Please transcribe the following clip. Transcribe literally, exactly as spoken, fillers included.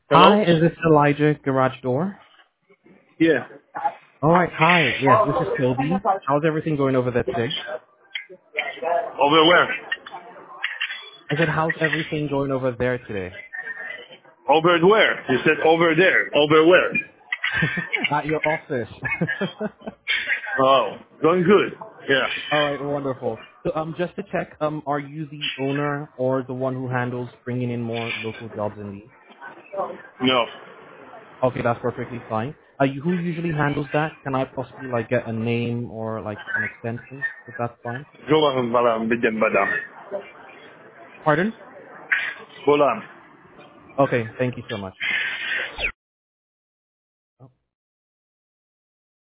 Hello? Hi, is this Elijah Garage Door? Yeah. All right, hi. Yes, this is Toby. How's everything going over there today? Over where? I said, how's everything going over there today? Over where? You said over there. Over where? At your office. Oh, going good. Yeah. All right, wonderful. So, um, just to check, um, are you the owner or the one who handles bringing in more local jobs in Lee? No. Okay, that's perfectly fine. Uh, you, who usually handles that? Can I possibly like get a name or like an extension, if that's fine? Zolang balam bigyan badam. Pardon? Bolam. Okay, thank you so much.